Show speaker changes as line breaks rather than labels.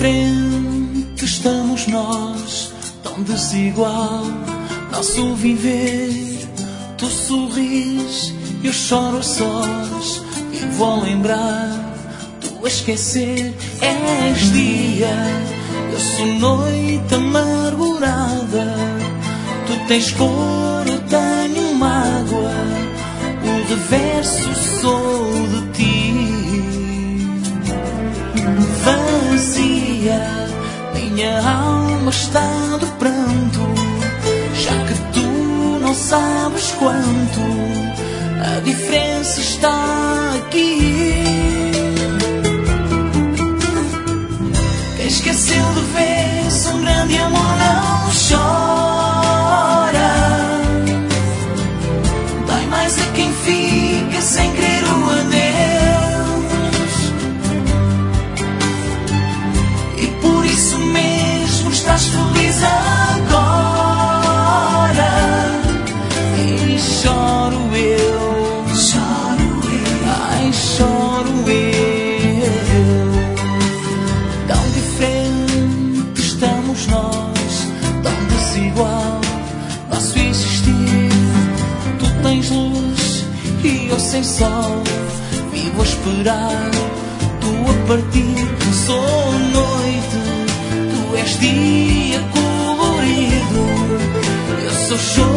diferente estamos nós, tão desigual nosso viver. Tu sorris, eu choro a sós, vivo a lembrar, tu a esquecer. És dia, eu sou noite amargurada. Tu tens cor, eu tenho mágoa, o reverso sou de ti. Vazia, minha alma está de pranto, já que tu não sabes quanto a diferença está aqui. Quem esqueceu de ver se um grande amor não chora, dói mais a quem fica sem querer o adeus. E por isso mesmo estás feliz agora. E choro eu, ai choro eu. Tão diferente estamos nós, tão desigual nosso existir. Tu tens luz e eu sem sol, vivo a esperar, tu a partir. Sou noite, tu és dia colorido, eu sou choro.